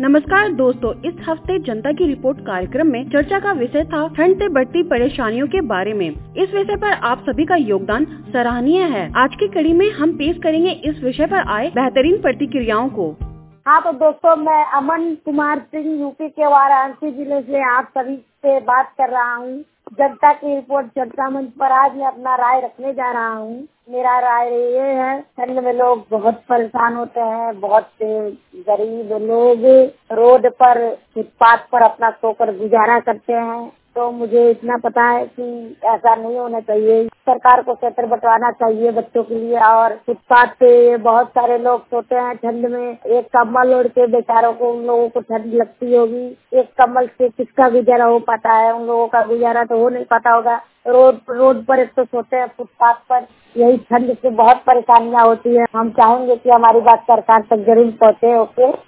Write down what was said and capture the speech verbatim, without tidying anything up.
नमस्कार दोस्तों, इस हफ्ते जनता की रिपोर्ट कार्यक्रम में चर्चा का विषय था ठंड से बढ़ती परेशानियों के बारे में। इस विषय पर आप सभी का योगदान सराहनीय है। आज की कड़ी में हम पेश करेंगे इस विषय पर आए बेहतरीन प्रतिक्रियाओं को। हाँ तो दोस्तों, मैं अमन कुमार सिंह यूपी के वाराणसी जिले से आप सभी से बात कर रहा हूँ। जनता की रिपोर्ट चर्चा मंच पर आज मैं अपना राय रखने जा रहा हूँ। मेरा राय ये है, ठंड में लोग बहुत परेशान होते हैं। बहुत से गरीब लोग रोड पर, फुटपाथ पर अपना सोकर गुजारा करते हैं। तो मुझे इतना पता है कि ऐसा नहीं होना चाहिए। सरकार को क्षेत्र बंटवाना चाहिए बच्चों के लिए। और फुटपाथ पे बहुत सारे लोग सोते हैं ठंड में। एक कम्बल ओढ़ के बेचारों को, उन लोगों को ठंड लगती होगी। एक कम्बल से किसका गुजारा हो पाता है? उन लोगों का गुजारा तो हो नहीं पाता होगा। रोड रोड पर एक तो सोते हैं फुटपाथ पर। यही ठंड से बहुत परेशानियां होती है। हम चाहेंगे कि हमारी बात सरकार तक जरूर पहुँचे। ओके।